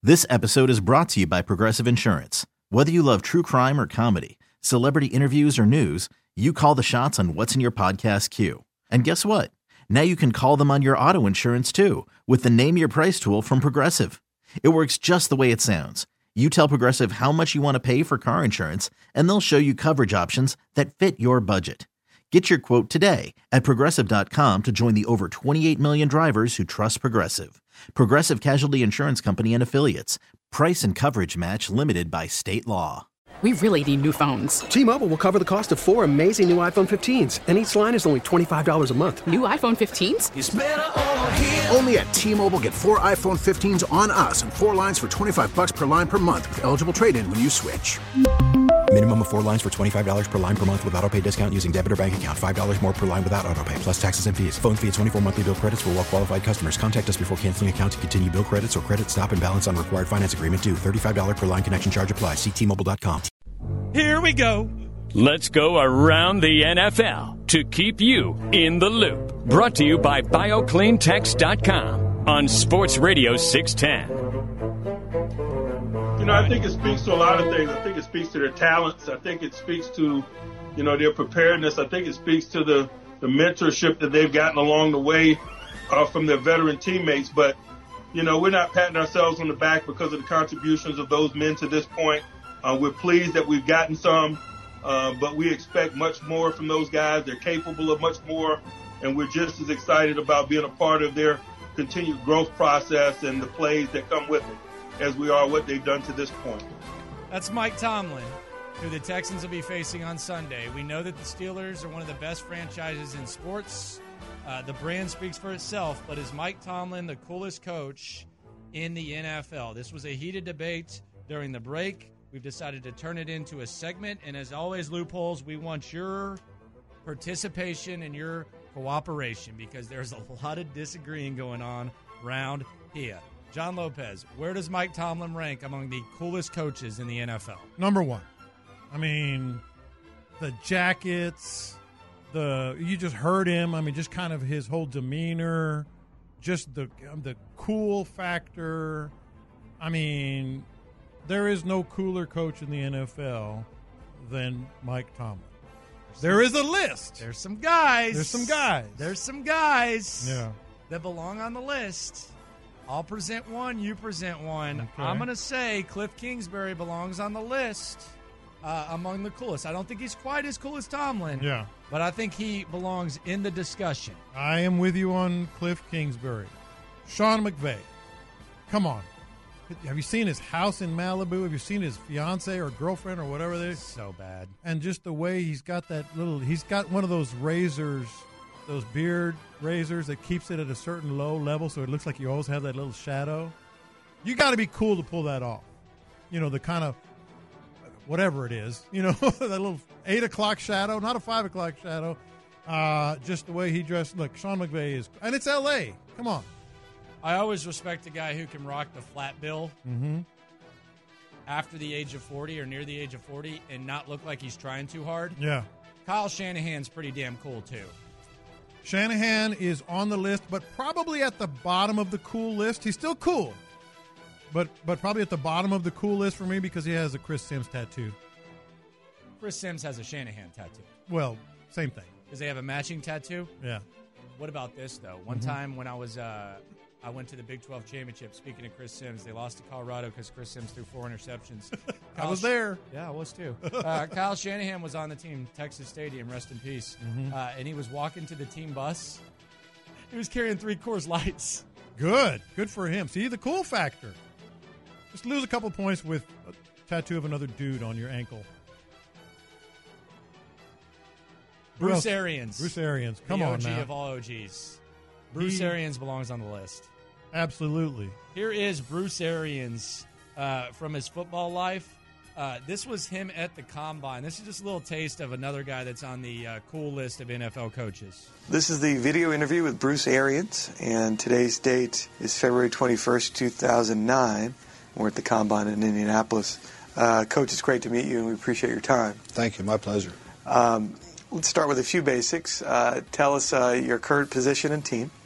This episode is brought to you by Progressive Insurance. Whether you love true crime or comedy, celebrity interviews or news, you call the shots on what's in your podcast queue. And guess what? Now you can call them on your auto insurance too with the Name Your Price tool from Progressive. It works just the way it sounds. You tell Progressive how much you want to pay for car insurance, and they'll show you coverage options that fit your budget. Get your quote today at Progressive.com to join the over 28 million drivers who trust Progressive. Progressive Casualty Insurance Company and Affiliates. Price and coverage match limited by state law. We really need new phones. T-Mobile will cover the cost of 4 amazing new iPhone 15s, and each line is only $25 a month. New iPhone 15s? It's better over here. Only at T-Mobile, get 4 iPhone 15s on us and 4 lines for $25 per line per month with eligible trade-in when you switch. Minimum of 4 lines for $25 per line per month with autopay discount using debit or bank account. $5 more per line without autopay, plus taxes and fees. Phone fee at 24 monthly bill credits for well-qualified customers. Contact us before canceling account to continue bill credits or credit stop and balance on required finance agreement due. $35 per line connection charge applies. See T-Mobile.com. Here we go. Let's go around the NFL to keep you in the loop. Brought to you by BioCleanText.com on Sports Radio 610. You know, I think it speaks to a lot of things. I think it speaks to their talents. I think it speaks to, you know, their preparedness. I think it speaks to the mentorship that they've gotten along the way from their veteran teammates. But, you know, we're not patting ourselves on the back because of the contributions of those men to this point. We're pleased that we've gotten some, but we expect much more from those guys. They're capable of much more, and we're just as excited about being a part of their continued growth process and the plays that come with it as we are what they've done to this point. That's Mike Tomlin, who the Texans will be facing on Sunday. We know that the Steelers are one of the best franchises in sports. The brand speaks for itself, but is Mike Tomlin the coolest coach in the NFL? This was a heated debate during the break. We've decided to turn it into a segment, and as always, Loopholes, we want your participation and your cooperation because there's a lot of disagreeing going on around here. John Lopez, where does Mike Tomlin rank among the coolest coaches in the NFL? Number one. I mean, the jackets, you just heard him. I mean, just kind of his whole demeanor, just the cool factor. I mean, there is no cooler coach in the NFL than Mike Tomlin. There is a list. There's some guys. Yeah. That belong on the list. I'll present one. You present one. Okay. I'm going to say Cliff Kingsbury belongs on the list among the coolest. I don't think he's quite as cool as Tomlin. Yeah. But I think he belongs in the discussion. I am with you on Cliff Kingsbury. Sean McVay. Come on. Have you seen his house in Malibu? Have you seen his fiance or girlfriend or whatever they? So bad. And just the way he's got he's got one of those razors, those beard razors that keeps it at a certain low level so it looks like you always have that little shadow. You got to be cool to pull that off. You know, the kind of, whatever it is, you know, that little 8 o'clock shadow, not a 5 o'clock shadow. Just the way he dressed. Look, Sean McVay is, and it's L.A. Come on. I always respect a guy who can rock the flat bill after the age of 40 or near the age of 40 and not look like he's trying too hard. Yeah. Kyle Shanahan's pretty damn cool, too. Shanahan is on the list, but probably at the bottom of the cool list. He's still cool, but probably at the bottom of the cool list for me because he has a Chris Sims tattoo. Chris Sims has a Shanahan tattoo. Well, same thing. Does they have a matching tattoo? Yeah. What about this, though? One time when I went to the Big 12 Championship, speaking of Chris Sims, they lost to Colorado because Chris Sims threw 4 interceptions. I was there. Yeah, I was too. Kyle Shanahan was on the team, Texas Stadium, rest in peace. And he was walking to the team bus. He was carrying 3 Coors Lights. Good for him. See, the cool factor. Just lose a couple points with a tattoo of another dude on your ankle. Bruce Arians. Come on now. The OG of all OGs. Bruce Arians belongs on the list. Absolutely. Here is Bruce Arians from his football life. This was him at the Combine. This is just a little taste of another guy that's on the cool list of NFL coaches. This is the video interview with Bruce Arians, and today's date is February 21st, 2009. We're at the Combine in Indianapolis. Coach, it's great to meet you, and we appreciate your time. Thank you. My pleasure. Let's start with a few basics. Tell us your current position and team.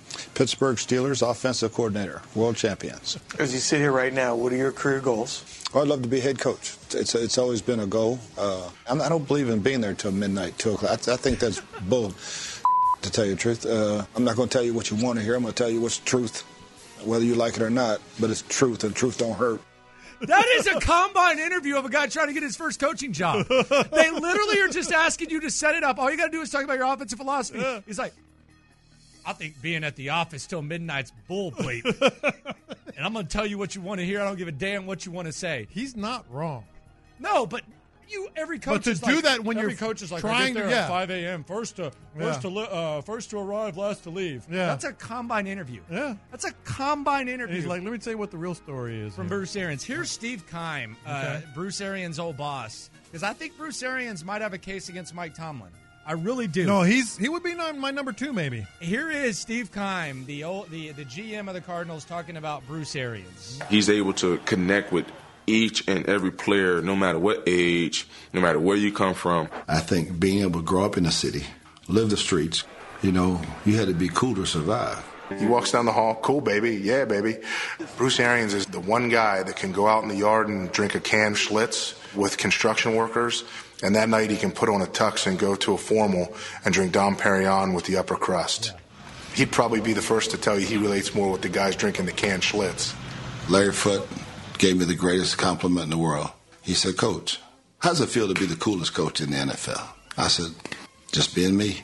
Pittsburgh Steelers offensive coordinator, world champions. As you sit here right now, what are your career goals? Oh, I'd love to be head coach. It's always been a goal. I don't believe in being there till midnight, 2 o'clock. I think that's bull, to tell you the truth. I'm not going to tell you what you want to hear. I'm going to tell you what's truth, whether you like it or not. But it's truth, and truth don't hurt. That is a combine interview of a guy trying to get his first coaching job. They literally are just asking you to set it up. All you got to do is talk about your offensive philosophy. He's like, I think being at the office till midnight's bull bleep. And I'm going to tell you what you want to hear. I don't give a damn what you want to say. He's not wrong. No, but every coach But to do that when every you're coach is like, trying I get there to- at 5 a.m., first to arrive, last to leave. Yeah. That's a combine interview. Yeah. That's a combine interview. And he's like, let me tell you what the real story is. From here. Bruce Arians. Here's Steve Keim, Okay. Bruce Arians' old boss. Because I think Bruce Arians might have a case against Mike Tomlin. I really do. No, he would be my number 2, maybe. Here is Steve Keim, the GM of the Cardinals, talking about Bruce Arians. He's able to connect with each and every player, no matter what age, no matter where you come from. I think being able to grow up in the city, live the streets, you had to be cool to survive. He walks down the hall, cool, baby, yeah, baby. Bruce Arians is the one guy that can go out in the yard and drink a canned Schlitz with construction workers, and that night he can put on a tux and go to a formal and drink Dom Perignon with the upper crust. Yeah. He'd probably be the first to tell you he relates more with the guys drinking the canned Schlitz. Larry Foote gave me the greatest compliment in the world. He said, Coach, how does it feel to be the coolest coach in the NFL? I said, just being me.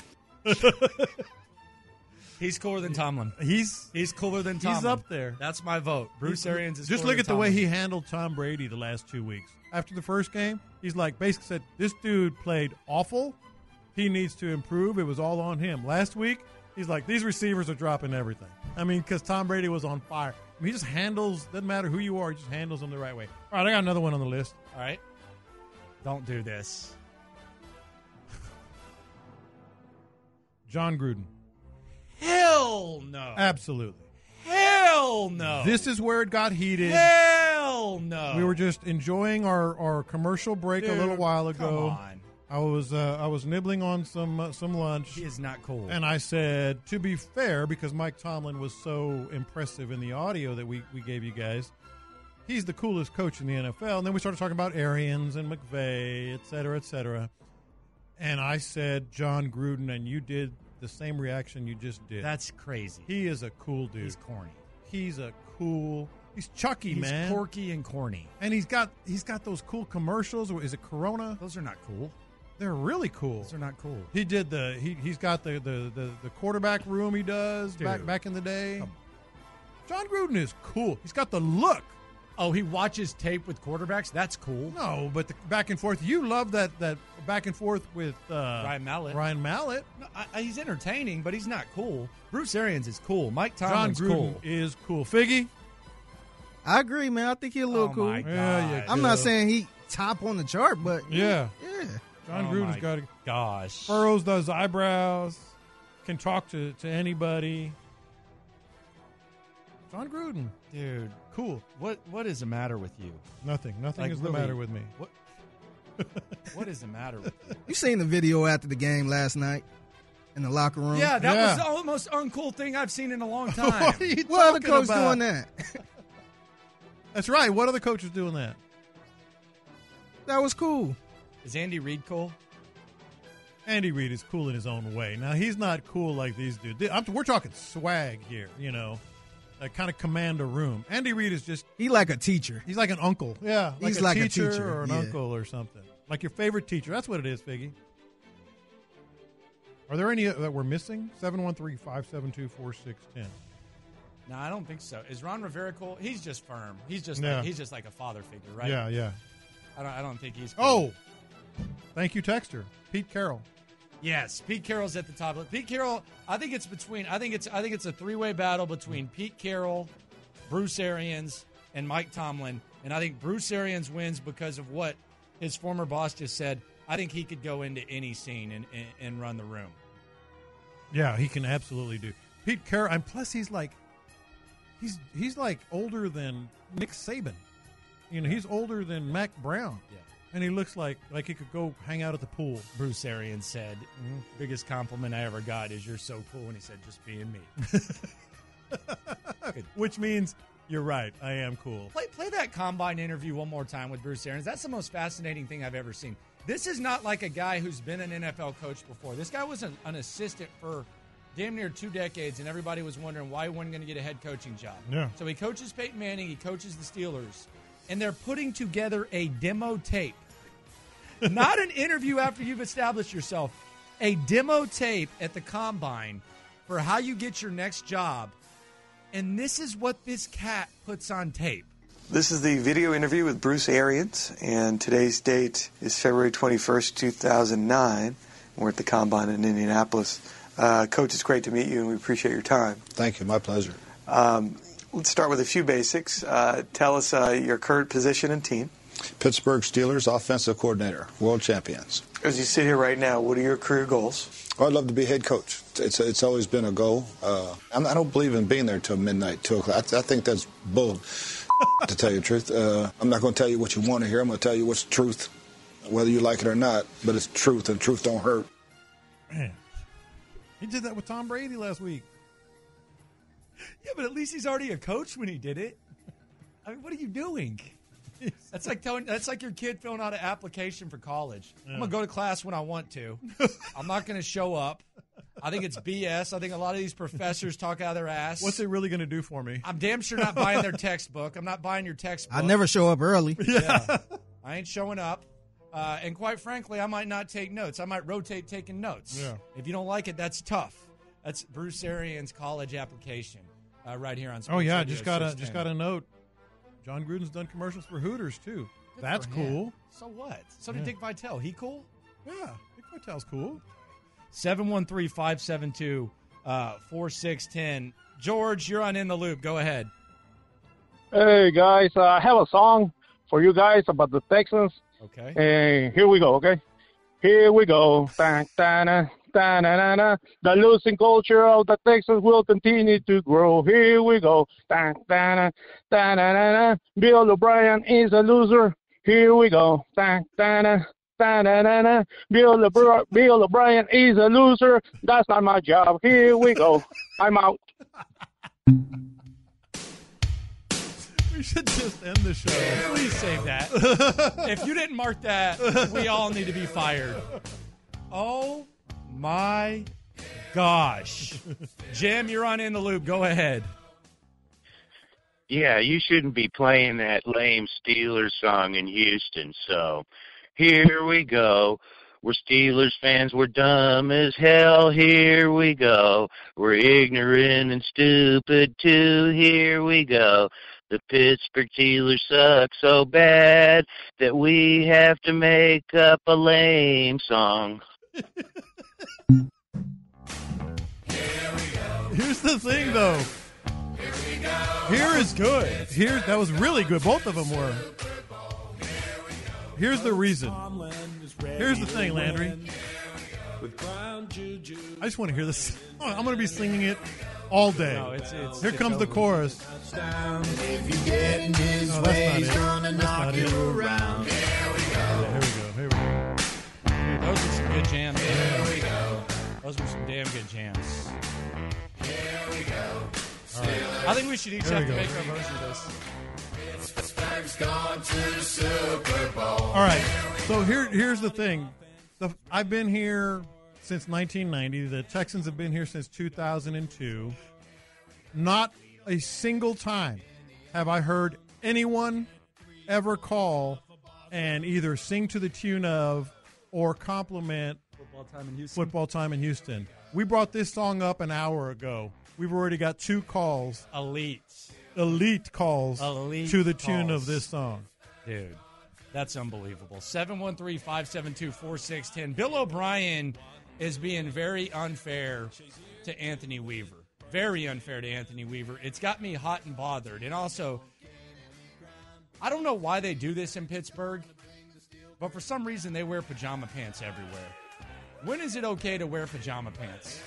He's cooler than Tomlin. He's cooler than Tomlin. He's up there. That's my vote. Bruce Arians is Just cooler look at than the way Tomlin. he handled Tom Brady the last 2 weeks. After the first game, he's like basically said, this dude played awful. He needs to improve. It was all on him. Last week, he's like, these receivers are dropping everything. I mean, because Tom Brady was on fire. I mean, he just handles, doesn't matter who you are, he just handles them the right way. All right, I got another one on the list. All right. Don't do this. John Gruden. Hell no. Absolutely. Hell no. This is where it got heated. Hell no. We were just enjoying our commercial break a little while ago. Come on. I was nibbling on some lunch. He is not cool. And I said, to be fair, because Mike Tomlin was so impressive in the audio that we gave you guys, he's the coolest coach in the NFL. And then we started talking about Arians and McVay, et cetera, et cetera. And I said, John Gruden, and you did the same reaction you just did. That's crazy. He is a cool dude. He's corny. He's Chucky, He's man. quirky and corny. And he's got those cool commercials. Is it Corona? Those are not cool. They're really cool. Those are not cool. He did he's got the quarterback room he does back in the day. John Gruden is cool. He's got the look. Oh, he watches tape with quarterbacks? That's cool. No, but the back and forth. You love that back and forth with Ryan Mallett. No, he's entertaining, but he's not cool. Bruce Arians is cool. Mike Tomlin's John Gruden cool. is cool. Figgy? I agree, man. I think he's a little cool. My God. Yeah, I'm not saying he top on the chart, but yeah. John Gruden's got gosh. furrows those eyebrows, can talk to anybody. John Gruden. Dude. Cool. What is the matter with you? Nothing Like, is really, the matter with me. What is the matter with you? You seen the video after the game last night in the locker room? Yeah, that was the most uncool thing I've seen in a long time. What are you What other talking coach about? doing that? That's right. What other coaches doing that? That was cool. Is Andy Reid cool? Andy Reid is cool in his own way. Now, he's not cool like these dudes. We're talking swag here, that kind of command a room. Andy Reid is just... He like a teacher. He's like an uncle. Yeah. He's like a teacher teacher, or an yeah. uncle or something. Like your favorite teacher. That's what it is, Figgy. Are there any that we're missing? 713-572-4610. No, I don't think so. Is Ron Rivera cool? He's just firm. He's just like a father figure, right? Yeah. I don't think he's cool. Oh, thank you, Texter. Pete Carroll. Yes, Pete Carroll's at the top. Pete Carroll, I think it's a three-way battle between Pete Carroll, Bruce Arians, and Mike Tomlin. And I think Bruce Arians wins because of what his former boss just said. I think he could go into any scene and run the room. Yeah, he can absolutely do. Pete Carroll, and plus he's like older than Nick Saban. He's older than Mac Brown. Yeah. And he looks like he could go hang out at the pool. Bruce Arians said, biggest compliment I ever got is you're so cool. And he said, just being me. Which means you're right. I am cool. Play that combine interview one more time with Bruce Arians. That's the most fascinating thing I've ever seen. This is not like a guy who's been an NFL coach before. This guy was an assistant for damn near 2 decades, and everybody was wondering why he wasn't going to get a head coaching job. Yeah. So he coaches Peyton Manning. He coaches the Steelers. And they're putting together a demo tape. Not an interview after you've established yourself. A demo tape at the combine for how you get your next job. And this is what this cat puts on tape. This is the video interview with Bruce Arians, and today's date is February 21st, 2009. We're at the Combine in Indianapolis. Coach, it's great to meet you, and we appreciate your time. Thank you. My pleasure. Let's start with a few basics. Tell us your current position and team. Pittsburgh Steelers offensive coordinator, world champions. As you sit here right now, what are your career goals? I'd love to be head coach. It's always been a goal. I don't believe in being there till midnight, 2 o'clock. I think that's bull, to tell you the truth. I'm not going to tell you what you want to hear. I'm going to tell you what's truth, whether you like it or not. But it's truth, and truth don't hurt. Man, he did that with Tom Brady last week. Yeah, but at least he's already a coach when he did it. I mean, what are you doing? That's like your kid filling out an application for college. Yeah. I'm going to go to class when I want to. I'm not going to show up. I think it's BS. I think a lot of these professors talk out of their ass. What's it really going to do for me? I'm damn sure not buying their textbook. I'm not buying your textbook. I never show up early. Yeah. I ain't showing up. And quite frankly, I might not take notes. I might rotate taking notes. Yeah. If you don't like it, that's tough. That's Bruce Arians' college application right here on Sports Oh, yeah. Radio Just got a note. John Gruden's done commercials for Hooters, too. Good That's cool. So what? So did Dick Vitale. He cool? Yeah, Dick Vitale's cool. 713-572-4610. George, you're on In the Loop. Go ahead. Hey, guys. I have a song for you guys about the Texans. Okay. Hey, here we go, okay? Here we go. Da-da-da. Da-na-na-na. The losing culture of the Texans will continue to grow. Here we go. Da-da-da. Da-na-na-na. Bill O'Brien is a loser. Here we go. Da-da-da. Da-na-na-na. Bill O'Brien is a loser. That's not my job. Here we go. I'm out. We should just end the show. Please save that. If you didn't mark that, we all need to be fired. Oh, my gosh. Jim, you're on In the Loop. Go ahead. Yeah, you shouldn't be playing that lame Steelers song in Houston. So here we go. We're Steelers fans. We're dumb as hell. Here we go. We're ignorant and stupid too. Here we go. The Pittsburgh Steelers suck so bad that we have to make up a lame song. Here's the thing, though. Here is good. That was really good. Both of them were. Here's the reason. Here's the thing, Landry. I just want to hear this. I'm going to be singing it all day. No, it's Here comes the chorus. If you get in his No, way, that's he's not gonna it. That's knock not you it. around. Here we go. Dude, those were some good jams. There we go. Those were some damn good jams. Here we go. All right. I think we should each There have we to go. make our version of this. Pittsburgh's gone to the Super Bowl. All right. So here's the thing. I've been here since 1990. The Texans have been here since 2002. Not a single time have I heard anyone ever call and either sing to the tune of or compliment Football Time in Houston. We brought this song up an hour ago. We've already got 2 calls. Elite calls to the tune of this song. Dude, that's unbelievable. 713-572-4610. Bill O'Brien is being very unfair to Anthony Weaver. Very unfair to Anthony Weaver. It's got me hot and bothered. And also, I don't know why they do this in Pittsburgh, but for some reason they wear pajama pants everywhere. When is it okay to wear pajama pants?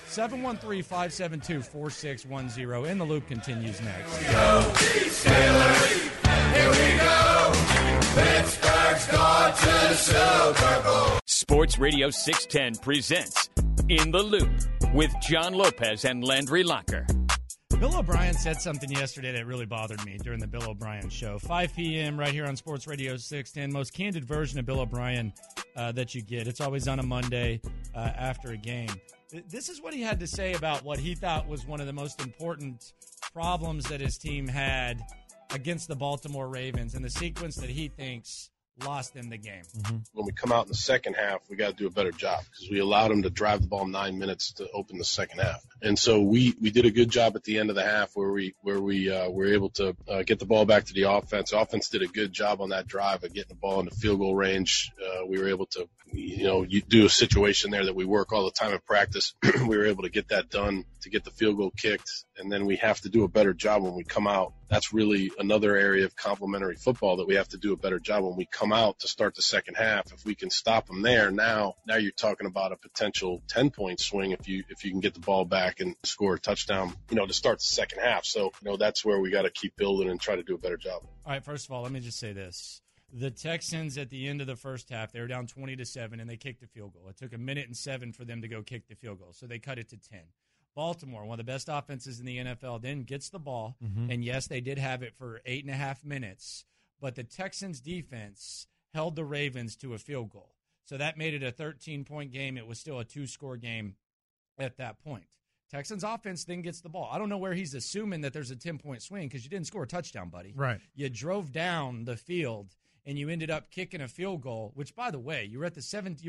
713-572-4610. In the Loop continues next. Go, Steelers! Here we go! Pittsburgh's gone to the Super Bowl. Sports Radio 610 presents In the Loop with John Lopez and Landry Locker. Bill O'Brien said something yesterday that really bothered me during the Bill O'Brien show. 5 p.m. right here on Sports Radio 610. Most candid version of Bill O'Brien that you get. It's always on a Monday after a game. This is what he had to say about what he thought was one of the most important problems that his team had against the Baltimore Ravens and the sequence that he thinks lost them the game. When we come out in the second half, we got to do a better job because we allowed them to drive the ball 9 minutes to open the second half. And so we did a good job at the end of the half where we were able to get the ball back to the offense. The offense did a good job on that drive of getting the ball into field goal range. We were able to, you do a situation there that we work all the time in practice. We were able to get that done to get the field goal kicked. And then we have to do a better job when we come out. That's really another area of complementary football that we have to do a better job when we come out to start the second half. If we can stop them there, now you're talking about a potential 10-point swing if you can get the ball back and score a touchdown, to start the second half. So, that's where we got to keep building and try to do a better job. All right, first of all, let me just say this. The Texans at the end of the first half, they were down 20-7, and they kicked a field goal. It took 1:07 for them to go kick the field goal, so they cut it to 10. Baltimore, one of the best offenses in the NFL, then gets the ball, and yes, they did have it for 8.5 minutes, but the Texans' defense held the Ravens to a field goal. So that made it a 13-point game. It was still a 2-score game at that point. Texans' offense then gets the ball. I don't know where he's assuming that there's a 10-point swing because you didn't score a touchdown, buddy. Right. You drove down the field, and you ended up kicking a field goal, which, by the way, you were at the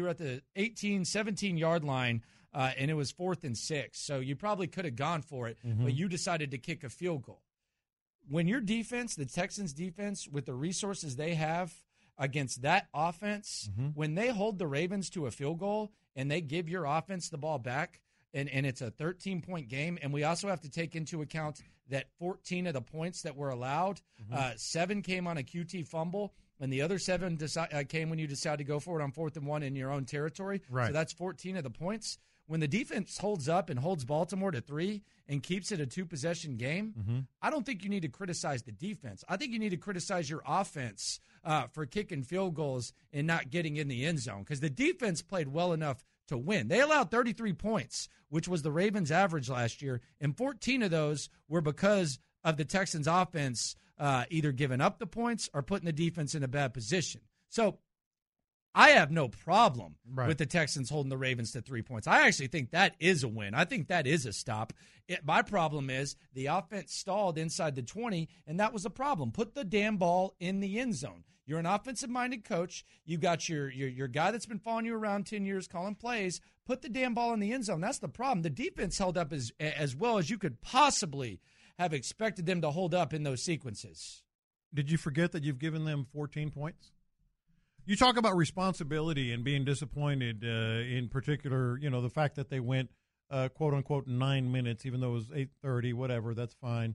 17-yard line, and it was 4th and 6. So you probably could have gone for it, but you decided to kick a field goal. When your defense, the Texans' defense, with the resources they have against that offense, when they hold the Ravens to a field goal and they give your offense the ball back, and it's a 13-point game, and we also have to take into account that 14 of the points that were allowed, 7 came on a QT fumble, and the other 7 came when you decided to go for it on 4th and 1 in your own territory. Right. So that's 14 of the points. When the defense holds up and holds Baltimore to 3 and keeps it a 2-possession game, I don't think you need to criticize the defense. I think you need to criticize your offense for kicking field goals and not getting in the end zone because the defense played well enough to win. They allowed 33 points, which was the Ravens' average last year, and 14 of those were because of the Texans' offense either giving up the points or putting the defense in a bad position. So I have no problem with the Texans holding the Ravens to 3 points. I actually think that is a win. I think that is a stop. My problem is the offense stalled inside the 20, and that was a problem. Put the damn ball in the end zone. You're an offensive-minded coach. You got your guy that's been following you around 10 years calling plays. Put the damn ball in the end zone. That's the problem. The defense held up as well as you could possibly have expected them to hold up in those sequences. Did you forget that you've given them 14 points? You talk about responsibility and being disappointed in particular, the fact that they went, quote-unquote, 9 minutes, even though it was 8:30, whatever, that's fine,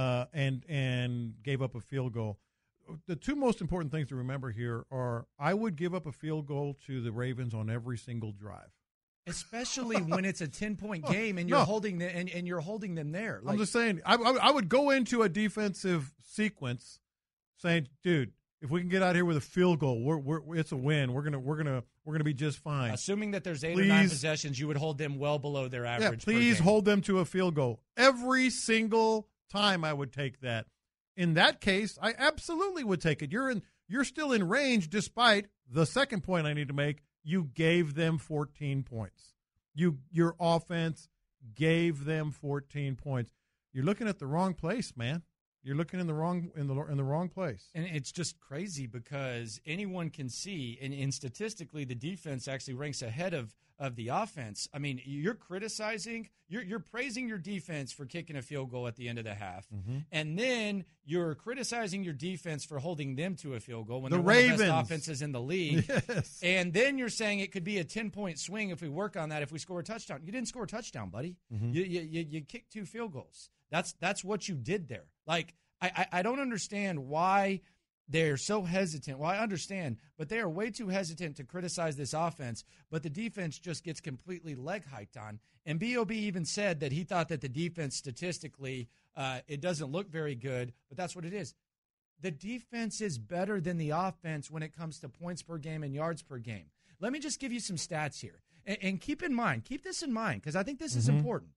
and gave up a field goal. The two most important things to remember here are I would give up a field goal to the Ravens on every single drive. Especially when it's a 10-point game and you're holding them and you're holding them there. I'm just saying, I would go into a defensive sequence saying, dude, if we can get out here with a field goal, it's a win. We're gonna be just fine. Assuming that there's 8 or 9 possessions, you would hold them well below their average. Yeah, please hold them to a field goal every single time. I would take that. In that case, I absolutely would take it. You're still in range, despite the second point I need to make. You gave them 14 points. Your offense gave them 14 points. You're looking at the wrong place, man. You're looking in the wrong place. And it's just crazy because anyone can see, and statistically, the defense actually ranks ahead of the offense. I mean, you're criticizing, you're praising your defense for kicking a field goal at the end of the half, and then you're criticizing your defense for holding them to a field goal when they're one of the best offenses in the league. Yes. And then you're saying it could be a 10-point swing if we work on that, if we score a touchdown. You didn't score a touchdown, buddy. You kicked 2 field goals. That's what you did there. Like, I don't understand why they're so hesitant. Well, I understand, but they are way too hesitant to criticize this offense, but the defense just gets completely leg hiked on. And B.O.B. even said that he thought that the defense statistically, it doesn't look very good, but that's what it is. the defense is better than the offense when it comes to points per game and yards per game. Let me just give you some stats here. And keep this in mind, because I think this is important.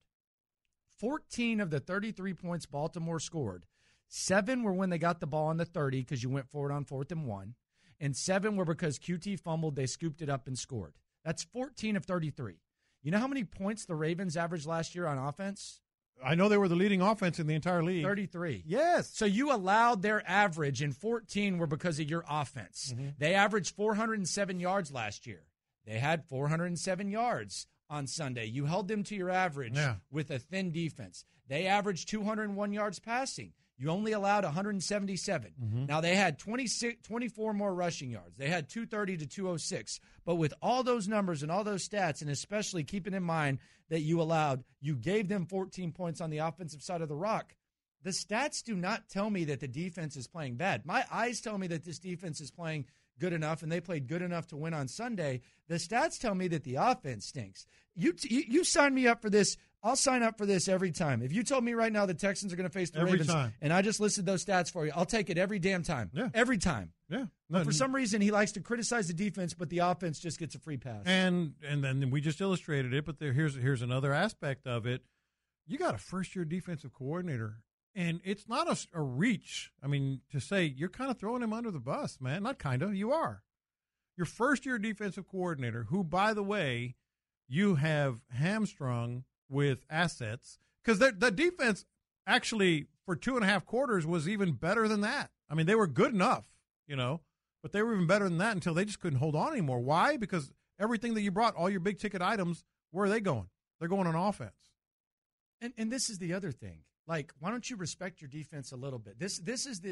14 of the 33 points Baltimore scored, 7 were when they got the ball on the 30 because you went forward on 4th and 1, and 7 were because QT fumbled, they scooped it up and scored. That's 14 of 33. You know how many points the Ravens averaged last year on offense? I know they were the leading offense in the entire league. 33. Yes. So you allowed their average, and 14 were because of your offense. They averaged 407 yards last year. They had 407 yards on Sunday. You held them to your average with a thin defense. They averaged 201 yards passing. You only allowed 177. Now, they had 24 more rushing yards. They had 230 to 206. But with all those numbers and all those stats, and especially keeping in mind that you gave them 14 points on the offensive side of the rock, the stats do not tell me that the defense is playing bad. My eyes tell me that this defense is playing good enough, and they played good enough to win on Sunday. The stats tell me that the offense stinks. You sign me up for this. I'll sign up for this every time. If you told me right now the Texans are going to face the Ravens, and I just listed those stats for you, I'll take it every damn time. Yeah. Every time. Yeah. But for some reason, he likes to criticize the defense, but the offense just gets a free pass. And then we just illustrated it, but here's another aspect of it. You got a first-year defensive coordinator, and it's not a reach, to say you're kind of throwing him under the bus, man. Not kind of. You are. Your first-year defensive coordinator, who, by the way, you have hamstrung with assets, because the defense actually for 2.5 quarters was even better than that. They were good enough, but they were even better than that until they just couldn't hold on anymore. Why? Because everything that you brought, all your big-ticket items, where are they going? They're going on offense. And this is the other thing. Like, why don't you respect your defense a little bit? This is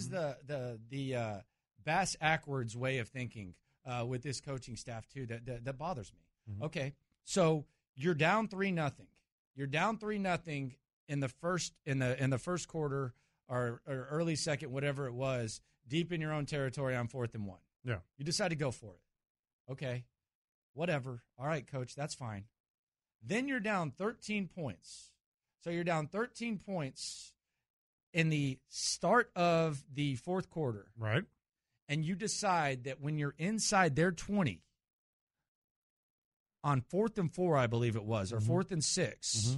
the Bass Ackwards way of thinking with this coaching staff too that bothers me. Okay, so you're down 3-0. You're down 3-0 in the first quarter or early second, whatever it was, deep in your own territory on 4th and 1. Yeah, you decide to go for it. Okay, whatever. All right, coach, that's fine. Then you're down 13 points. So you're down 13 points in the start of the fourth quarter. Right. And you decide that when you're inside their 20, on 4th and 4, I believe it was, or 4th and 6,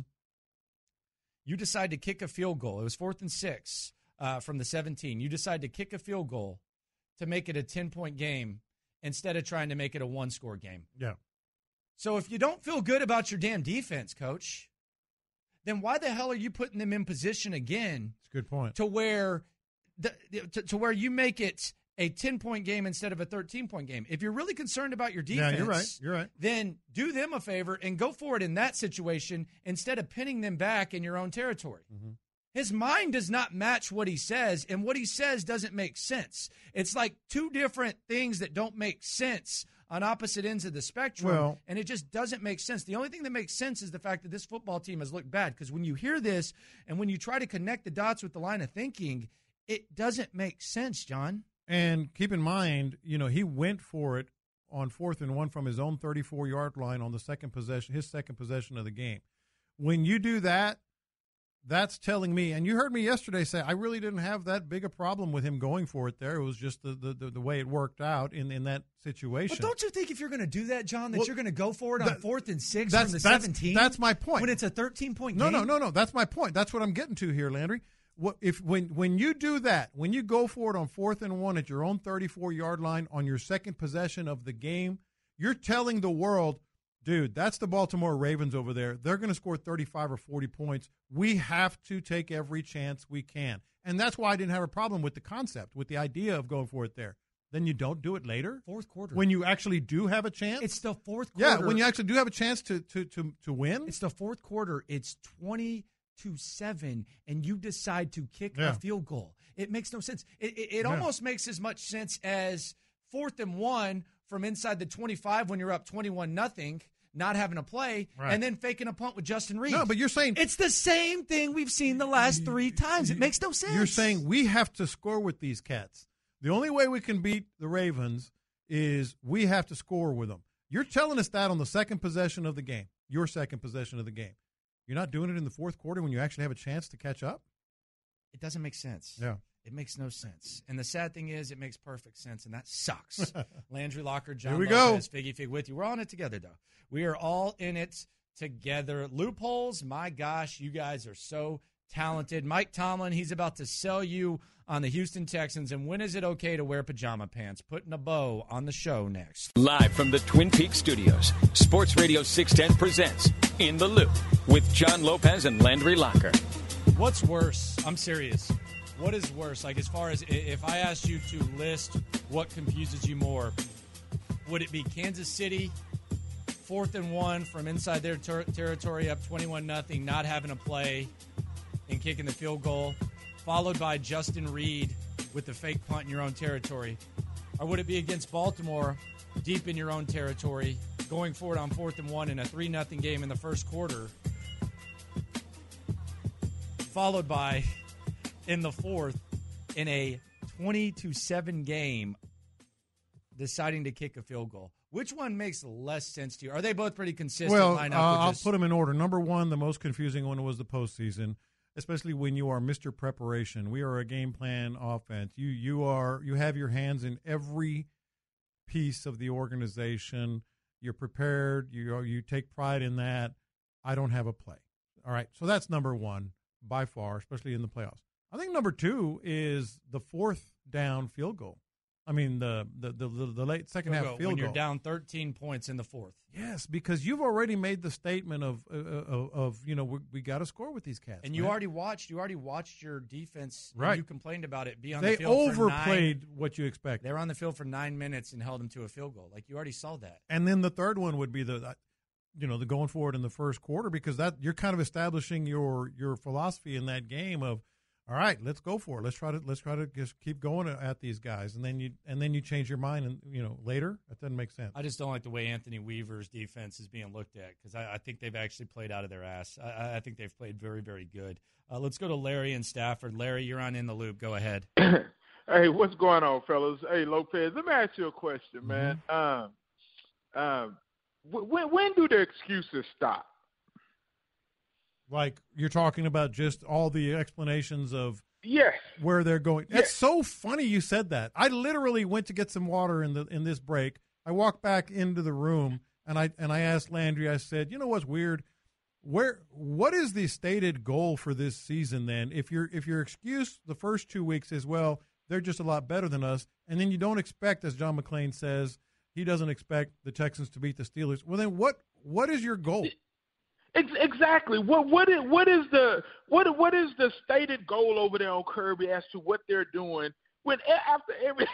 you decide to kick a field goal. It was 4th and 6 from the 17. You decide to kick a field goal to make it a 10-point game instead of trying to make it a 1-score game. Yeah. So if you don't feel good about your damn defense, coach, then why the hell are you putting them in position again? That's a good point. To where to where you make it a 10-point game instead of a 13-point game. If you're really concerned about your defense, yeah, you're right. Then do them a favor and go for it in that situation instead of pinning them back in your own territory. His mind does not match what he says, and what he says doesn't make sense. It's like two different things that don't make sense on opposite ends of the spectrum, and it just doesn't make sense. The only thing that makes sense is the fact that this football team has looked bad, because when you hear this and when you try to connect the dots with the line of thinking, it doesn't make sense, John. And keep in mind, he went for it on 4th and 1 from his own 34-yard line on the second possession, his second possession of the game. When you do that, that's telling me, and you heard me yesterday say, I really didn't have that big a problem with him going for it there. It was just the way it worked out in that situation. Well, don't you think if you're going to do that, John, that you're going to go for it on 4th and 6 from the 17? That's my point. When it's a 13-point game? No. That's my point. That's what I'm getting to here, Landry. When you do that, when you go for it on 4th and 1 at your own 34-yard line on your second possession of the game, you're telling the world, dude, that's the Baltimore Ravens over there. They're going to score 35 or 40 points. We have to take every chance we can. And that's why I didn't have a problem with the concept, with the idea of going for it there. Then you don't do it later? Fourth quarter. When you actually do have a chance? It's the fourth quarter. Yeah, when you actually do have a chance to win? It's the fourth quarter. It's 20-7, and you decide to kick a field goal. It makes no sense. It almost makes as much sense as 4th and 1 from inside the 25 when you're up 21-0, not having a play, and then faking a punt with Justin Reed. No, but you're saying it's the same thing we've seen the last 3 times. It makes no sense. You're saying we have to score with these cats. The only way we can beat the Ravens is we have to score with them. You're telling us that on the second possession of the game, your second possession of the game. You're not doing it in the fourth quarter when you actually have a chance to catch up? It doesn't make sense. Yeah. It makes no sense. And the sad thing is it makes perfect sense, and that sucks. Landry Locker, John Here we Lopez, Figgy Fig with you. We're on it together, though. We are all in it together. Loopholes, my gosh, you guys are so talented. Mike Tomlin, he's about to sell you on the Houston Texans. And when is it okay to wear pajama pants? Putting a bow on the show next. Live from the Twin Peaks studios, Sports Radio 610 presents In the Loop with John Lopez and Landry Locker. What's worse? I'm serious. What is worse? Like, as far as if I asked you to list what confuses you more, would it be Kansas City, 4th and 1 from inside their territory, up 21-0, not having a play and kicking the field goal, followed by Justin Reed with the fake punt in your own territory? Or would it be against Baltimore, deep in your own territory, going forward on 4th and 1 in a 3-0 game in the first quarter, followed by, in the fourth, in a 20-7 game, deciding to kick a field goal? Which one makes less sense to you? Are they both pretty consistent? Well, I'll put them in order. Number one, the most confusing one was the postseason, especially when you are Mr. Preparation. We are a game plan offense. You have your hands in every piece of the organization. You're prepared. You take pride in that. I don't have a play. All right, so that's number one by far, especially in the playoffs. I think number two is the 4th down field goal. I mean, the late second half field goal. When you're down 13 points in the fourth. Yes, because you've already made the statement of we got to score with these cats. And you already watched your defense. Right. You complained about it. Be on the field They overplayed what you expect. They were on the field for 9 minutes and held them to a field goal. Like, you already saw that. And then the third one would be the going forward in the first quarter, because that you're kind of establishing your philosophy in that game of, all right, let's go for it. Let's try to just keep going at these guys, and then you change your mind, and later that doesn't make sense. I just don't like the way Anthony Weaver's defense is being looked at, because I think they've actually played out of their ass. I think they've played very, very good. Let's go to Larry in Stafford. Larry, you're on In the Loop. Go ahead. Hey, what's going on, fellas? Hey, Lopez, let me ask you a question, man. When do the excuses stop? Like, you're talking about just all the explanations of yes, where they're going. Yes. That's so funny you said that. I literally went to get some water in this break. I walked back into the room and I asked Landry, I said, you know what's weird? What is the stated goal for this season then? If your excuse the first 2 weeks is, well, they're just a lot better than us, and then you don't expect, as John McClain says, he doesn't expect the Texans to beat the Steelers. Well, then what is your goal? Exactly. What is the stated goal over there on Kirby as to what they're doing when after every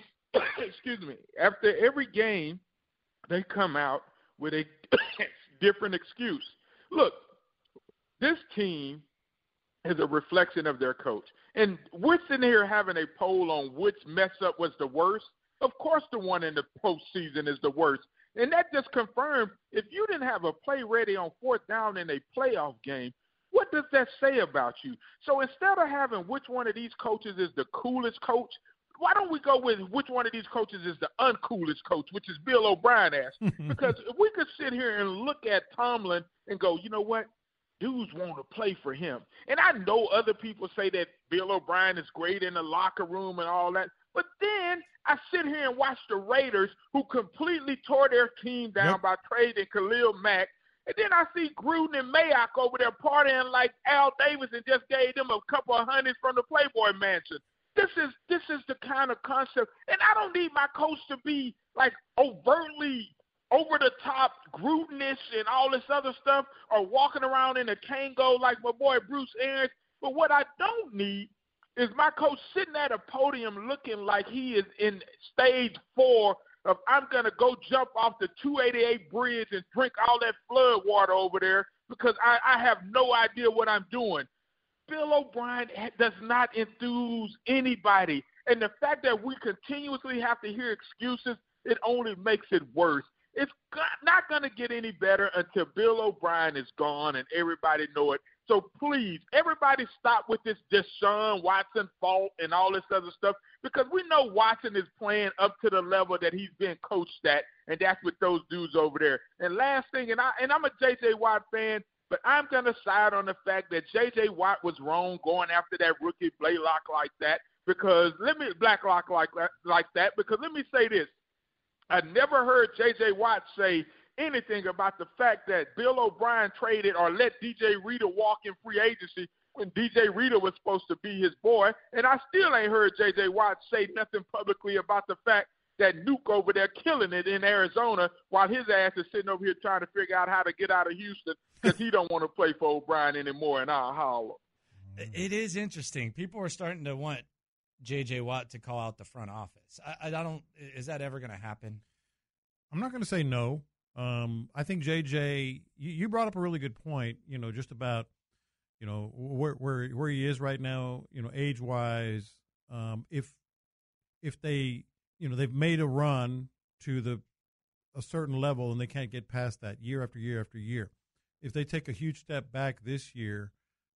after every game they come out with a different excuse. Look, this team is a reflection of their coach, and we're sitting here having a poll on which mess up was the worst. Of course, the one in the postseason is the worst. And that just confirmed, if you didn't have a play ready on 4th down in a playoff game, what does that say about you? So instead of having which one of these coaches is the coolest coach, why don't we go with which one of these coaches is the uncoolest coach, which is Bill O'Brien ass? Because if we could sit here and look at Tomlin and go, you know what? Dudes want to play for him. And I know other people say that Bill O'Brien is great in the locker room and all that. But then I sit here and watch the Raiders, who completely tore their team down by trading Khalil Mack. And then I see Gruden and Mayock over there partying like Al Davis and just gave them a couple of hundreds from the Playboy Mansion. This is the kind of concept. And I don't need my coach to be like overtly over-the-top Grudenish and all this other stuff, or walking around in a Kango like my boy Bruce Arians. But what I don't need is my coach sitting at a podium looking like he is in stage 4 of I'm going to go jump off the 288 bridge and drink all that flood water over there because I have no idea what I'm doing. Bill O'Brien does not enthuse anybody. And the fact that we continuously have to hear excuses, it only makes it worse. It's not going to get any better until Bill O'Brien is gone and everybody know it. So please, everybody stop with this Deshaun Watson fault and all this other stuff, because we know Watson is playing up to the level that he's been coached at, and that's with those dudes over there. And last thing, and I'm a J.J. Watt fan, but I'm going to side on the fact that J.J. Watt was wrong going after that rookie Blaylock like that, because Blacklock like that, because let me say this. I never heard J.J. Watt say anything about the fact that Bill O'Brien traded or let DJ Reader walk in free agency when DJ Reader was supposed to be his boy. And I still ain't heard J.J. Watt say nothing publicly about the fact that Nuke over there killing it in Arizona while his ass is sitting over here trying to figure out how to get out of Houston because he don't want to play for O'Brien anymore in our holler. It is interesting. People are starting to want J.J. Watt to call out the front office. I don't. Is that ever going to happen? I'm not going to say no. I think J.J. You brought up a really good point. Just about where he is right now. Age wise. If they they've made a run to a certain level and they can't get past that year after year after year. If they take a huge step back this year.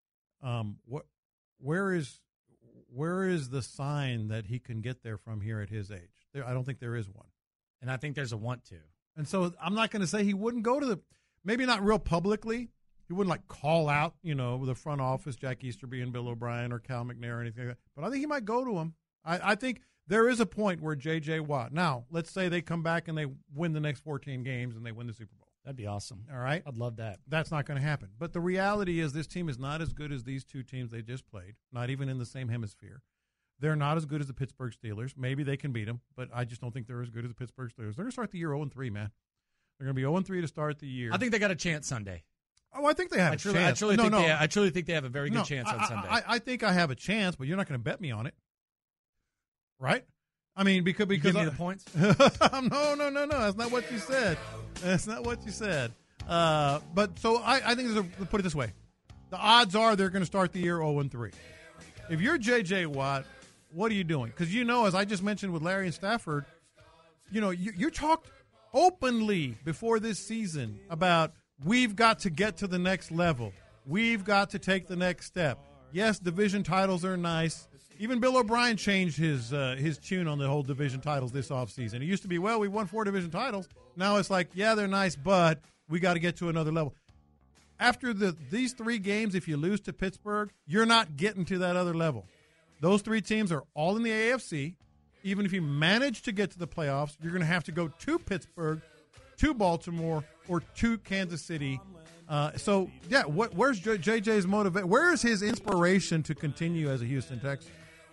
Where is the sign that he can get there from here at his age? I don't think there is one. And I think there's a want to. And so I'm not going to say he wouldn't go to maybe not real publicly. He wouldn't call out, the front office, Jack Easterby and Bill O'Brien or Cal McNair or anything like that. But I think he might go to him. I think there is a point where J.J. Watt. Now, let's say they come back and they win the next 14 games and they win the Super Bowl. That'd be awesome. All right? I'd love that. That's not going to happen. But the reality is this team is not as good as these two teams they just played, not even in the same hemisphere. They're not as good as the Pittsburgh Steelers. Maybe they can beat them, but I just don't think they're as good as the Pittsburgh Steelers. They're going to start the year 0-3, man. They're going to be 0-3 to start the year. I think they got a chance Sunday. Oh, I think they have a chance. I truly think they have a very good chance on Sunday. I think I have a chance, but you're not going to bet me on it. Right? I mean, because you give me the points? No. That's not what you said. That's not what you said. But so I think put it this way. The odds are they're going to start the year 0-3. If you're J.J. Watt, what are you doing? Because, as I just mentioned with Larry and Stafford, you talked openly before this season about we've got to get to the next level. We've got to take the next step. Yes, division titles are nice. Even Bill O'Brien changed his tune on the whole division titles this offseason. It used to be, we won 4 division titles. Now it's like, yeah, they're nice, but we got to get to another level. After these 3 games, if you lose to Pittsburgh, you're not getting to that other level. Those 3 teams are all in the AFC. Even if you manage to get to the playoffs, you're going to have to go to Pittsburgh, to Baltimore, or to Kansas City. Where's JJ's motivation? Where is his inspiration to continue as a Houston Texan?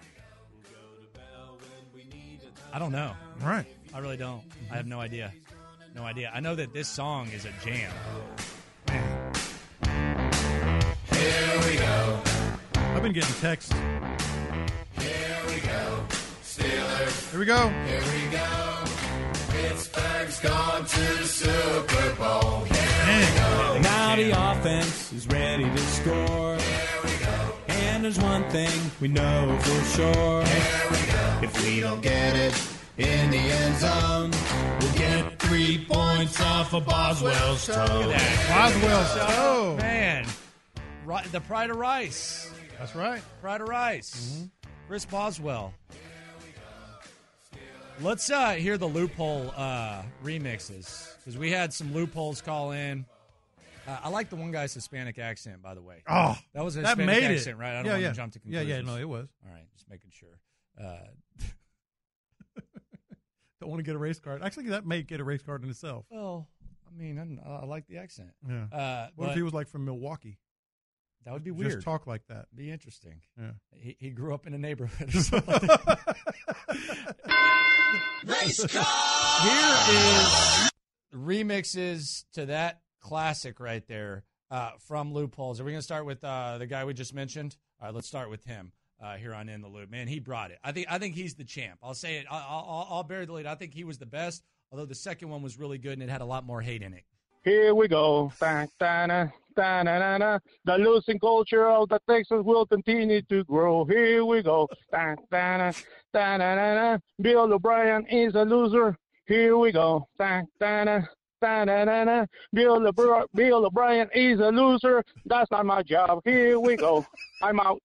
I don't know. All right. I really don't. I have no idea. No idea. I know that this song is a jam. Here we go. I've been getting texts. Here we go. Steelers. Here we go. Here we go. Pittsburgh's gone to the Super Bowl. Here we go. Now the offense is ready to score. Here we go. And there's one thing we know for sure. Here we go. If we don't get it in the end zone, we'll get 3 points off of Boswell's toe. Look at that. Boswell's toe. Man. The Pride of Rice. That's right. Pride of Rice. Mm-hmm. Chris Boswell. Let's hear the loophole remixes, because we had some loopholes call in. I like the one guy's Hispanic accent, by the way. Oh, that was a Hispanic accent, right? I don't want to jump to conclusions. Yeah, no, it was. All right, just making sure. Don't want to get a race card. Actually, that may get a race card in itself. Well, I mean, I like the accent. Yeah. What if he was from Milwaukee? That would be weird. Just talk like that. Be interesting. Yeah. He grew up in a neighborhood or something like that. Race car! Here is remixes to that classic right there from Loopholes. Are we going to start with the guy we just mentioned? All right, let's start with him here on In the Loop. Man, he brought it. I think he's the champ. I'll say it. I'll bury the lead. I think he was the best, although the second one was really good and it had a lot more hate in it. Here we go. The losing culture of the Texans will continue to grow. Here we go. Bill O'Brien is a loser. Here we go. Bill O'Brien is a loser. That's not my job. Here we go. I'm out.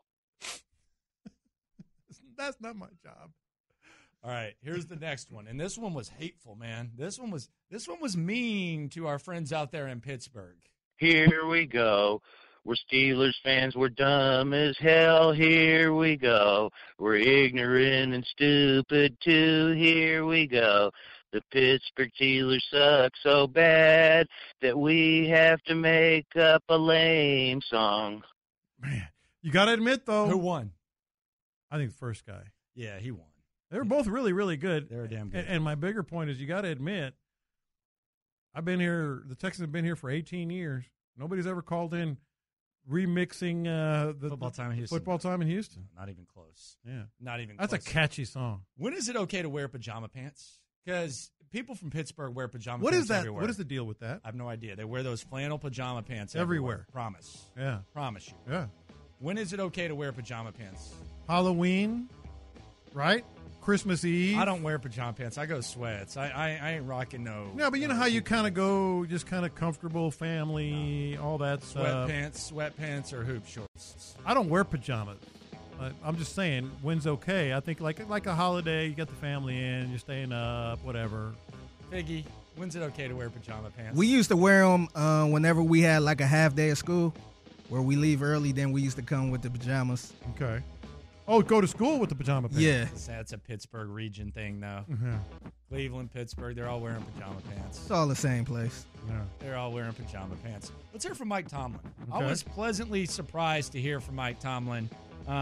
That's not my job. All right, here's the next one, and this one was hateful, man. This one was mean to our friends out there in Pittsburgh. Here we go. We're Steelers fans, we're dumb as hell, here we go. We're ignorant and stupid too, here we go. The Pittsburgh Steelers suck so bad that we have to make up a lame song. You got to admit, though. Who won? I think the first guy. Yeah, he won. They were both really, really good. They were damn good. And my bigger point is you got to admit, I've been here, the Texans have been here for 18 years. Nobody's ever called in remixing the Football Time in Houston. Football Time in Houston. Not even close. Yeah. Not even That's close. a catchy song. When is it okay to wear pajama pants? Because people from Pittsburgh wear pajama What pants is that? everywhere. What is the deal with that? I have no idea. They wear those flannel pajama pants Everywhere. Promise. Yeah. Promise you. Yeah. When is it okay to wear pajama pants? Halloween, right? Christmas Eve. I don't wear pajama pants. I go sweats. I ain't rocking no. No, but you know how you kind of go just kind of comfortable, family, all that stuff. Sweatpants, or hoop shorts. I don't wear pajamas. I'm just saying, when's okay? I think like a holiday, you got the family in, you're staying up, whatever. Figgy, when's it okay to wear pajama pants? We used to wear them whenever we had like a half day of school, where we leave early. Then we used to come with the pajamas. Okay. Oh, go to school with the pajama pants. Yeah. That's a Pittsburgh region thing, though. Mhm. Cleveland, Pittsburgh, they're all wearing pajama pants. It's all the same place. Yeah. They're all wearing pajama pants. Let's hear from Mike Tomlin. Okay. I was pleasantly surprised to hear from Mike Tomlin.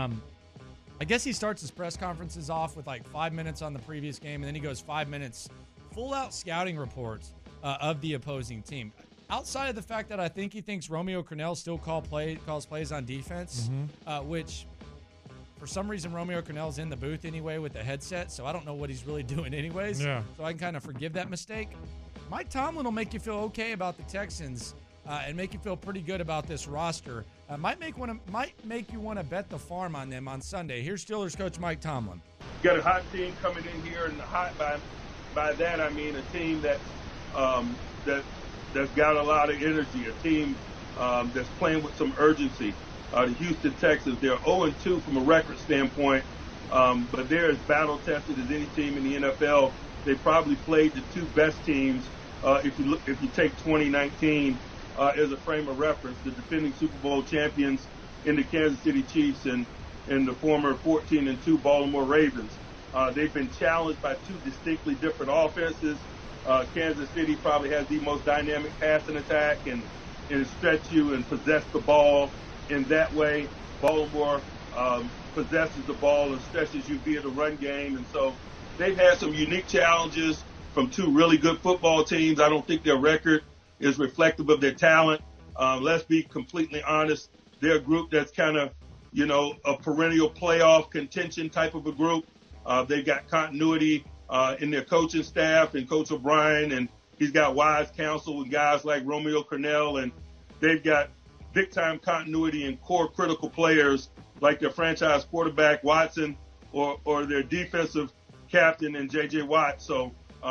I guess he starts his press conferences off with like 5 minutes on the previous game, and then he goes 5 minutes full-out scouting reports of the opposing team. Outside of the fact that I think he thinks Romeo Crennel still calls plays on defense, which for some reason Romeo Crennel's in the booth anyway with the headset, so I don't know what he's really doing anyways. Yeah. So I can kind of forgive that mistake. Mike Tomlin will make you feel okay about the Texans and make you feel pretty good about this roster. Might make you want to bet the farm on them on Sunday. Here's Steelers coach Mike Tomlin. Got a hot team coming in here, and hot by that I mean a team that's got a lot of energy, a team that's playing with some urgency. The Houston Texans, they're 0-2 from a record standpoint, but they're as battle tested as any team in the NFL. They probably played the two best teams. If you take 2019 as a frame of reference, the defending Super Bowl champions in the Kansas City Chiefs and the former 14-2 Baltimore Ravens. They've been challenged by two distinctly different offenses. Kansas City probably has the most dynamic passing attack and stretch you and possess the ball in that way. Baltimore possesses the ball and stretches you via the run game. And so they've had some unique challenges from two really good football teams. I don't think their record is reflective of their talent. Let's be completely honest. They're a group that's kind of, a perennial playoff contention type of a group. They've got continuity in their coaching staff and Coach O'Brien, and he's got wise counsel with guys like Romeo Crennel, and they've got big-time continuity in core critical players like their franchise quarterback, Watson, or their defensive captain in J.J. Watt. So,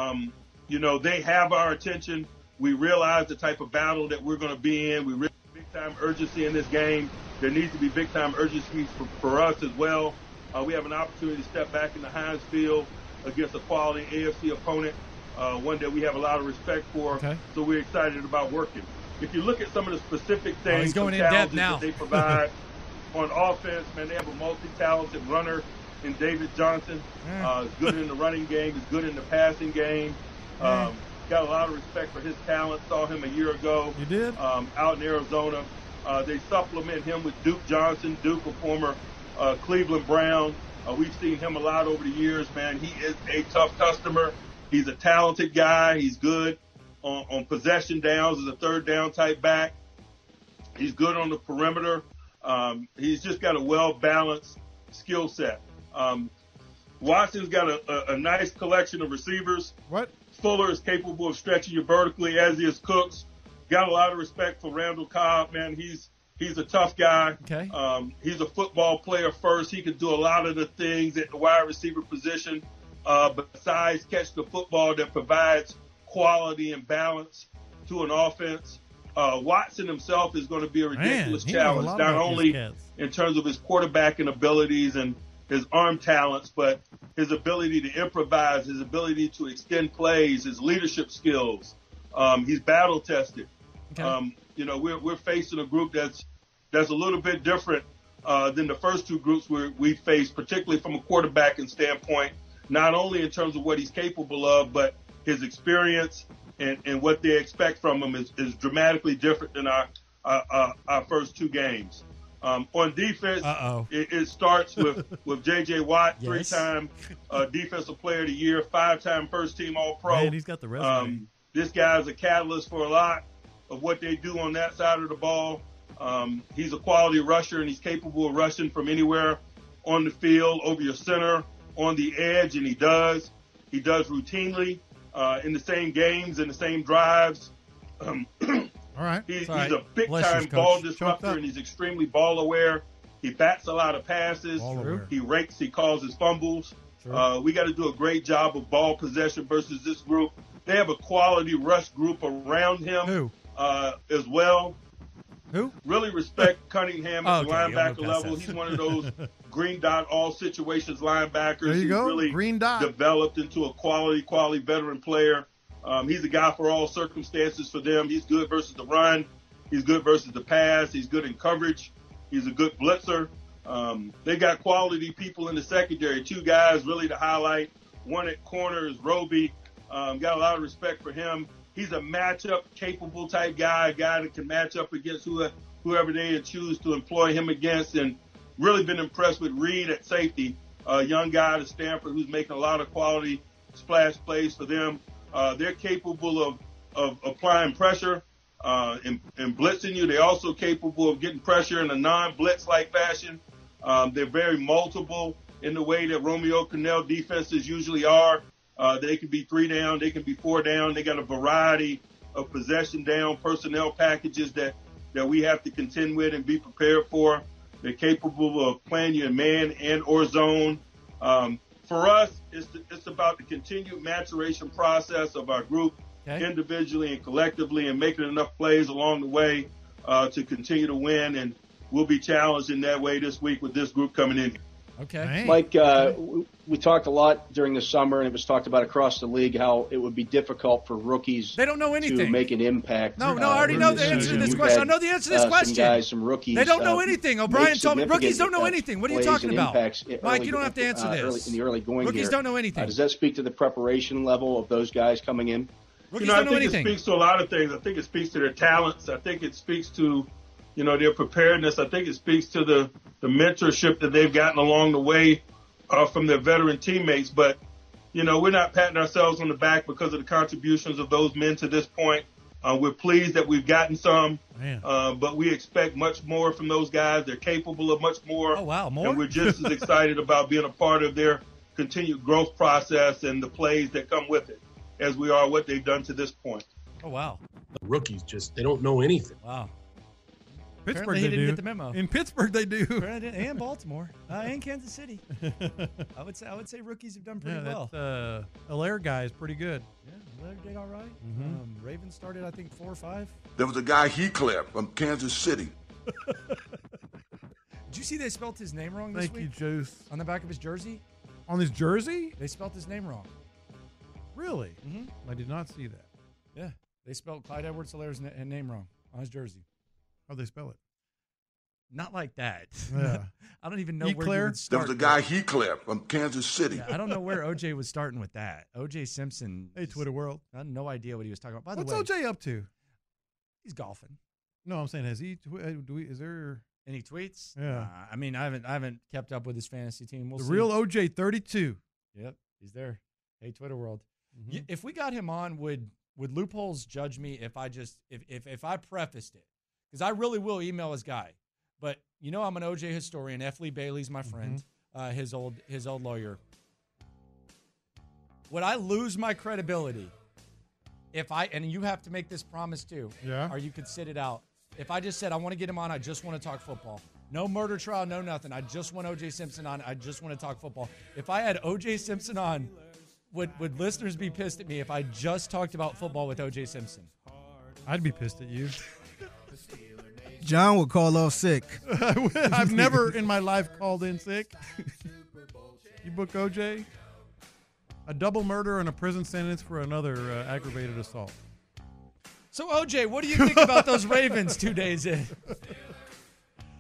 they have our attention. We realize the type of battle that we're going to be in. We realize big-time urgency in this game. There needs to be big-time urgency for us as well. We have an opportunity to step back in the Heinz Field against a quality AFC opponent, one that we have a lot of respect for. Okay. So we're excited about working. If you look at some of the specific things, he's going some in challenges depth now. that they provide on offense, man, they have a multi-talented runner in David Johnson. Is good in the running game. Is good in the passing game. Got a lot of respect for his talent. Saw him a year ago. You did? Out in Arizona. They supplement him with Duke Johnson. Duke, a former Cleveland Brown. We've seen him a lot over the years, man. He is a tough customer. He's a talented guy. He's good on possession downs as a third down type back. He's good on the perimeter. He's just got a well-balanced skill set. Watson's got a nice collection of receivers. What? Fuller is capable of stretching you vertically, as is Cooks. Got a lot of respect for Randall Cobb, man. He's a tough guy. Okay. He's a football player first. He can do a lot of the things at the wide receiver position, besides catch the football that provides quality and balance to an offense. Watson himself is going to be a ridiculous challenge, not only in terms of his quarterbacking abilities and his arm talents, but his ability to improvise, his ability to extend plays, his leadership skills. He's battle tested. Okay. We're facing a group that's that's a little bit different than the first two groups we faced, particularly from a quarterbacking standpoint, not only in terms of what he's capable of, but his experience and what they expect from him is dramatically different than our first two games. On defense, it starts with J.J. Watt, Yes. 3-time Defensive Player of the Year, 5-time first-team All-Pro. Man, he's got the resume. This guy's a catalyst for a lot of what they do on that side of the ball. He's a quality rusher, and he's capable of rushing from anywhere on the field, over your center, on the edge, and he does. He does routinely in the same games, in the same drives. All right. He's Sorry. a Bless big-time you, ball Coach. disruptor, Choked and he's extremely ball-aware. He bats a lot of passes. Ball-aware. He rakes. He causes fumbles. We got to do a great job of ball possession versus this group. They have a quality rush group around him as well. Who? Really respect Cunningham at the Okay, I'm linebacker gonna pass level. that. He's one of those green dot all situations linebackers. There you who's go, really green dot. developed into a quality veteran player. He's a guy for all circumstances for them. He's good versus the run. He's good versus the pass. He's good in coverage. He's a good blitzer. They got quality people in the secondary. Two guys really to highlight. One at corner is Roby. Got a lot of respect for him. He's a matchup capable type guy, a guy that can match up against whoever they choose to employ him against. And really been impressed with Reed at safety, a young guy out of Stanford who's making a lot of quality splash plays for them. They're capable of applying pressure and blitzing you. They're also capable of getting pressure in a non-blitz-like fashion. They're very multiple in the way that Romeo Cornell defenses usually are. They can be 3 down. They can be 4 down. They got a variety of possession down personnel packages that we have to contend with and be prepared for. They're capable of playing you in man and or zone. For us, it's about the continued maturation process of our group individually and collectively and making enough plays along the way to continue to win. And we'll be challenged in that way this week with this group coming in. Okay. Mike, we talked a lot during the summer, and it was talked about across the league how it would be difficult for rookies They don't know anything. to make an impact. No, I already in know this the answer to season. this You've question. I had, know the answer to this question. Some guys, some rookies. They don't know anything. O'Brien make told me rookies don't know significant, anything. What are you plays talking and about? impacts Mike, early- you don't have to answer this. in the early going Rookies here. don't know anything. Does that speak to the preparation level of those guys coming in? Rookies I don't know think anything. it speaks to a lot of things. I think it speaks to their talents. I think it speaks to, their preparedness. I think it speaks to the mentorship that they've gotten along the way from their veteran teammates. But, we're not patting ourselves on the back because of the contributions of those men to this point. We're pleased that we've gotten some, but we expect much more from those guys. They're capable of much more. Oh, wow, more? And we're just as excited about being a part of their continued growth process and the plays that come with it as we are what they've done to this point. Oh, wow. The rookies they don't know anything. Wow. Pittsburgh, Apparently he they didn't do. get the memo. In Pittsburgh, they do. And Baltimore, and Kansas City. I would say rookies have done pretty well. Allaire guy is pretty good. Yeah, Allaire did all right. Mhm. Ravens started, I think, 4 or 5. There was a guy Heathcliff from Kansas City. Did you see they spelled his name wrong this Thank week? you, Juice. On the back of his jersey? On his jersey? They spelled his name wrong. Really? Mm-hmm. I did not see that. Yeah, they spelled Clyde Edwards-Helaire's name wrong on his jersey. How'd they spell it? Not like that. Yeah. I don't even know where you Eclair? would There start. was a guy Heathcliff from Kansas City. Yeah, I don't know where OJ was starting with that. OJ Simpson. Hey, Twitter world. I had no idea what he was talking about. By What's the way, OJ up to? he's golfing. No, I'm saying, has he? Is there any tweets? Yeah. I mean, I haven't kept up with his fantasy team. We'll the see. real OJ 32? Yep, he's there. Hey, Twitter world. Mhm. If we got him on, would Loopholes judge me if I prefaced it? Because I really will email his guy. But I'm an OJ historian. F. Lee Bailey's my friend, his old lawyer. Would I lose my credibility if and you have to make this promise too, or you could sit it out. If I just said, I want to get him on, I just want to talk football. No murder trial, no nothing. I just want OJ Simpson on. I just want to talk football. If I had OJ Simpson on, would listeners be pissed at me if I just talked about football with OJ Simpson? I'd be pissed at you. John would call off sick. I've never in my life called in sick. You book OJ? A double murder and a prison sentence for another aggravated assault. So, OJ, what do you think about those Ravens 2 days in?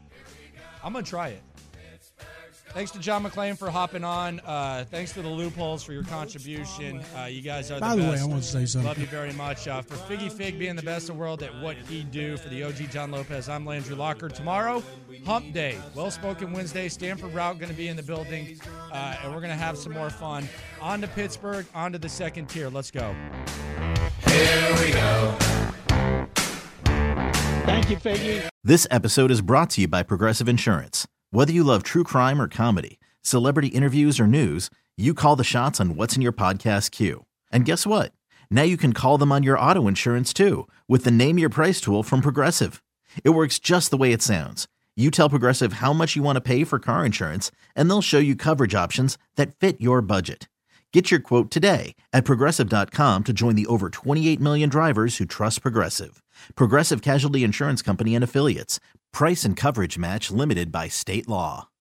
I'm going to try it. Thanks to John McClain for hopping on. Thanks to the Loopholes for your contribution. You guys are the best. By the way, I want to say something. Love you very much. For Figgy Fig being the best in the world at what he do, for the OG John Lopez, I'm Landry Locker. Tomorrow, Hump Day, Well Spoken Wednesday. Stanford Route going to be in the building, and we're going to have some more fun. On to Pittsburgh, on to the second tier. Let's go. Here we go. Thank you, Figgy. This episode is brought to you by Progressive Insurance. Whether you love true crime or comedy, celebrity interviews or news, you call the shots on what's in your podcast queue. And guess what? Now you can call them on your auto insurance too with the Name Your Price tool from Progressive. It works just the way it sounds. You tell Progressive how much you want to pay for car insurance, and they'll show you coverage options that fit your budget. Get your quote today at Progressive.com to join the over 28 million drivers who trust Progressive. Progressive Casualty Insurance Company and Affiliates. Price and coverage match limited by state law.